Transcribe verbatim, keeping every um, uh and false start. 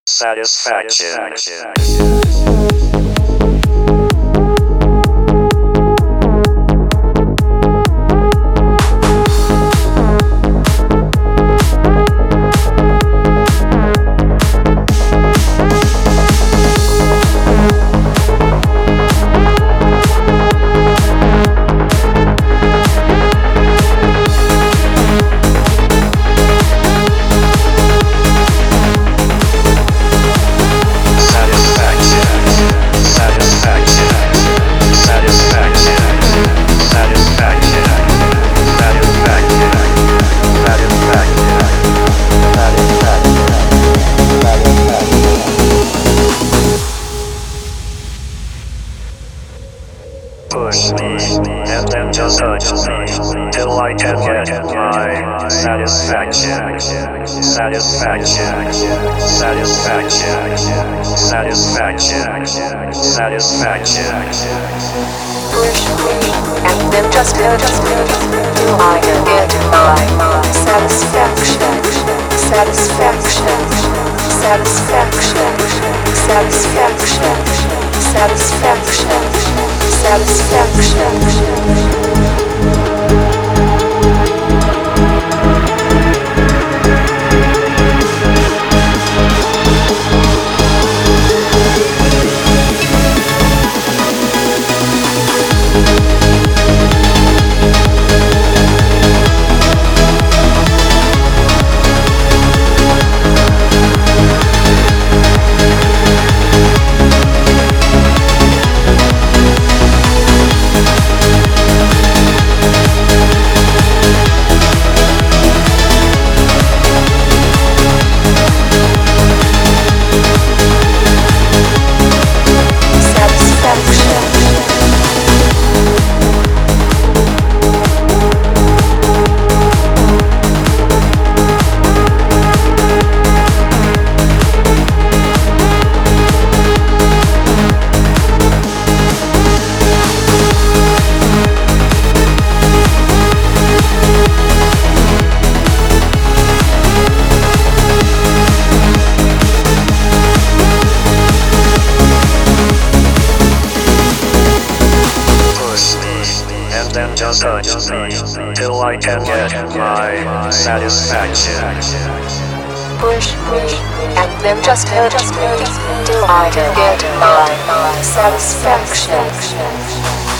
Satisfaction. Push me, and then just touch me, till I can get my satisfaction, satisfaction, satisfaction, satisfaction, satisfaction. Push me, and then just touch me, till I can get my satisfaction, satisfaction, satisfaction, satisfaction, satisfaction. Satisfaction. And then just touch me, till I can get my satisfaction. Push me, and then just touch me, till I can get my satisfaction.